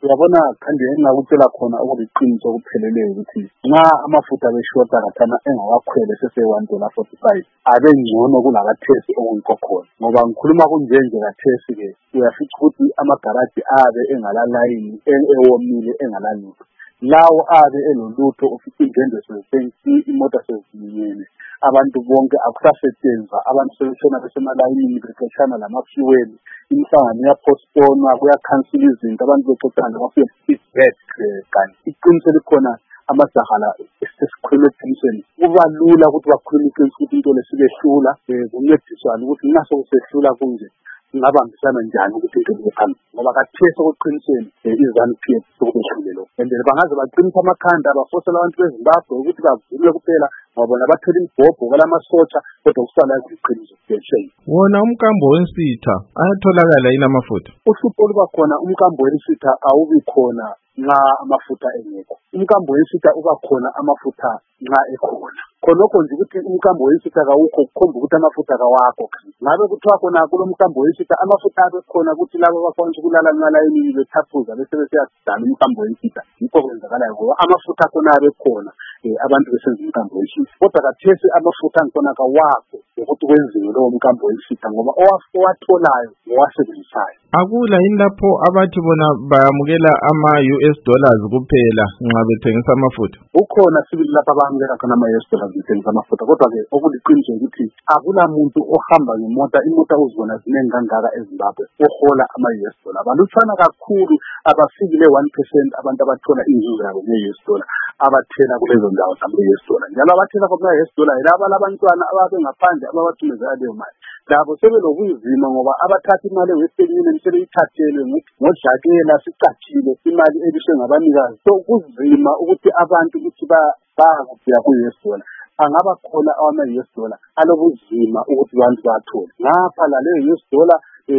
Uyabona kandi engakutshela khona okuliqiniso okupheleleyo ukuthi nxa amafutha beshota kathana engawakhwele sese$1.45 abe ngcono kulakathesi okuyikho khona, ngoba ngikhuluma kunjenje kathesi ke uyafica ukuthi amagaraji abe engalalayini ewomile engalalutho, lawo abe elolutho ufica indende sezisensi, imota seziminyene, abantu bonke akusasetshenzwa, abantu sebeshona besemalayinini bexeshana lama-fuel, imihlangano iyapostponwa, kuyakhansela izinto, abantu bexeshana lama-feedback. Kanti iqiniso likhona amajaha la esesikhulume eqinisweni kuba lula ukuthi bakhulume iqiniso ukuthi into lesibehlula, kuncediswana ukuthi nxa sokusehlula kunje singabambisana njani ukuthi into ibe phambili, ngoba kathesi okuqinisweni iZANU-PF sokubehlulelo and bangaze baqinisa amakhanda bafosela abantu beZimbabwe ukuthi bavume kuphela ngoba bona bathola imibhobho kwalamasotsha kodwa kusala iqiniso kuphela. Wona umkambo wensitha ayatholakala yini amafutha? Uhlupho luba khona umkambo wensitha awubi khona nxa amafutha engekho. Umkambo wensitha uba khona amafutha nxa ekhona. Khonokho nje ukuthi umkambo wensitha kawukho kukhomba ukuthi amafutha kawakho. Ngabe kuthiwa khona kulo mkambo wensitha amafutha abe khona ukuthi labo bafuna ukulala ngalayini bethaphuza bese beseyasidala umkambo wensitha. Yikho kwenzakalayo ngoba amafutha khona abe khona abantu besenza umkambo wensitha. Kodwa kathesi amafutha angkhona kawakho ukuthi kwenziwe lowo mkambo wensitha ngoba owatholayo owasebenzisayo. Akula yini lapho abathi bona bayamukela ama-US dollars kuphela nxa bethengisa amafutha? Ukhona sibili lapha abamukela khona ama-US dollars bethengisa amafutha, kodwa ke okuliqiniso ukuthi akula muntu ohamba ngemota, imota uzibona zinengi kangaka eZimbabwe ohola ama-US dollar. Balutshwana kakhulu abafiki le-1% abantu abathola inzuzo yabo nge-US dollar abathela kulezo ndawo zama-US dollar. Njalo abathela kuma-US dollar yilaba labantwana ababe ngaphandle ababathumezela leyo mali. Labo sebelobunzima ngoba abathatha imali e-Western Union sebeyithathelwe ngodlakela sicatshile imali ebiswe ngabanikazi. So kuzima ukuthi abantu ukuthi bakubhiya ku-US dollar. Angaba khona ama-US dollar alobuzima ukuthi abantu bathole. Ngapha lale-US dollar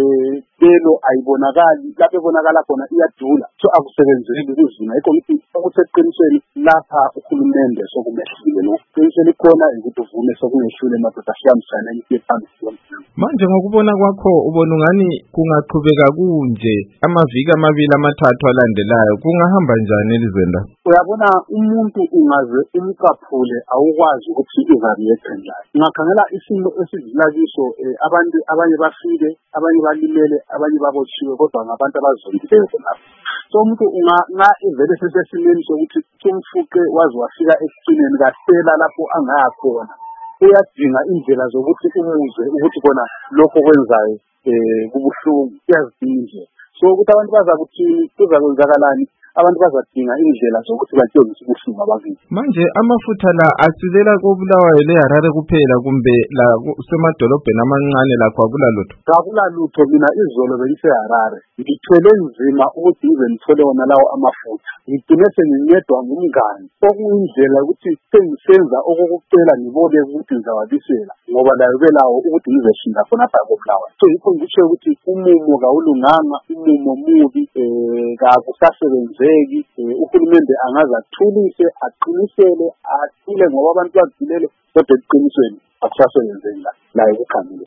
lelo ayibonakali, lapho ebonakala khona iyadula, so akusebenzeli kuzima. Yikho ngithi okuseqinisweni lapha uhulumende sokumehlile no qinisweni khona ukuthi uvume sokungehlule madoda siyamsana phambili. Manje ngokubona kwakho ubona ngani kungaqhubeka kunje amaviki amabili amathathu alandelayo kungahamba njani elizweni la? Uyabona umuntu ungaze umcaphule awukwazi ukuthi uzareact njani. Ungakhangela isimo esidlula kiso, abantu abanye bafike, abanye balimele, abanye babotshiwe, kodwa ngabantu abazondileyo lapho. So umuntu nga ivele sesesimeni sokuthi umfuqe wazi wafika ekugcineni kasela lapho angaya khona. Uyadinga indlela zokuthi umuze ukuthi kona lokho kwenzayo kubuhlungu, uyazidinga. So ukuthi abantu bazakuthini kuzakwenzakalani, abantu bazadinga indlela zokuthi batshengise ubuhlungu abakibo. Manje amafutha la asilela koBulawayo leHarare kuphela kumbe la semadolobheni amancane lakho akulalutho? Akulalutho. Mina izolo bengiseHarare ngithwele nzima ukuthi ngize ngithole wona lawo amafutha. Ngigcine sengincedwa ngumngane okuyindlela ukuthi sengisenza okokucela ngibone ukuthi ngizawabisela ngoba layo belawo ukuthi ngizeshinda khonapha koBulawayo. So yikho ngitsho ukuthi umumo kawulunganga, umumo mubi, kakusasebenzeki. Uhulumende angaze athulise, aqinisele, athule ngoba abantu bagilele, kodwa eqinisweni akusasebenzeki layo kukhangile.